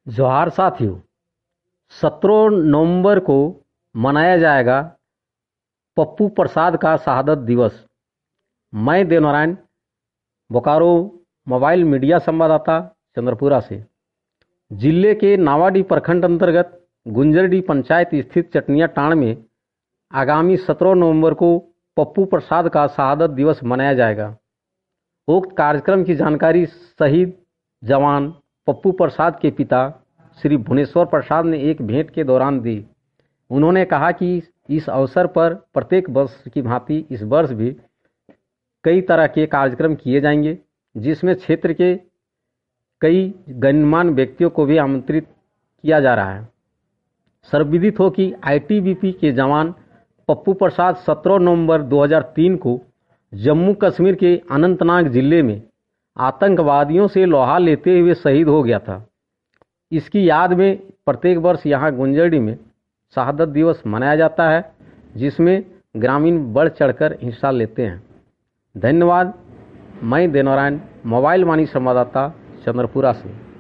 जोहार साथियों। 17 नवंबर को मनाया जाएगा पप्पू प्रसाद का शहादत दिवस। मैं देवनारायण, बोकारो मोबाइल मीडिया संवाददाता चंद्रपुरा से। जिले के नावाडीह प्रखंड अंतर्गत गुंजरडीह पंचायत स्थित चटनिया टांड में आगामी 17 नवंबर को पप्पू प्रसाद का शहादत दिवस मनाया जाएगा। उक्त कार्यक्रम की जानकारी शहीद जवान पप्पू प्रसाद के पिता श्री भुवनेश्वर प्रसाद ने एक भेंट के दौरान दी। उन्होंने कहा कि इस अवसर पर प्रत्येक वर्ष की भांति इस वर्ष भी कई तरह के कार्यक्रम किए जाएंगे, जिसमें क्षेत्र के कई गणमान्य व्यक्तियों को भी आमंत्रित किया जा रहा है। सर्वविदित हो कि आईटीबीपी के जवान पप्पू प्रसाद 17 नवंबर 2003 को जम्मू कश्मीर के अनंतनाग जिले में आतंकवादियों से लोहा लेते हुए शहीद हो गया था। इसकी याद में प्रत्येक वर्ष यहाँ गुंजरडीह में शहादत दिवस मनाया जाता है, जिसमें ग्रामीण बढ़ चढ़कर हिस्सा लेते हैं। धन्यवाद। मैं देवनारायण, मोबाइल वाणी संवाददाता चंद्रपुरा से।